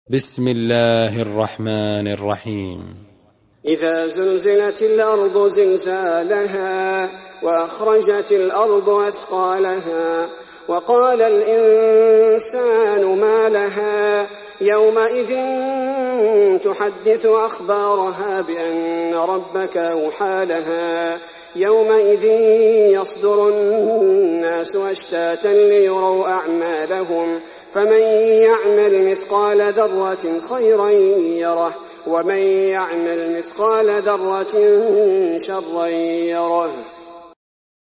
بسم الله الرحمن الرحيم. إذا زلزلت الأرض زلزالها وأخرجت الأرض أثقالها وقال الإنسان ما لها يومئذ تحدث أخبارها بأن ربك أوحى لها يومئذ يصدر الناس أشتاتا ليروا أعمالهم فمن يعمل مثقال ذرة خيرا يره ومن يعمل مثقال ذرة شرا يره.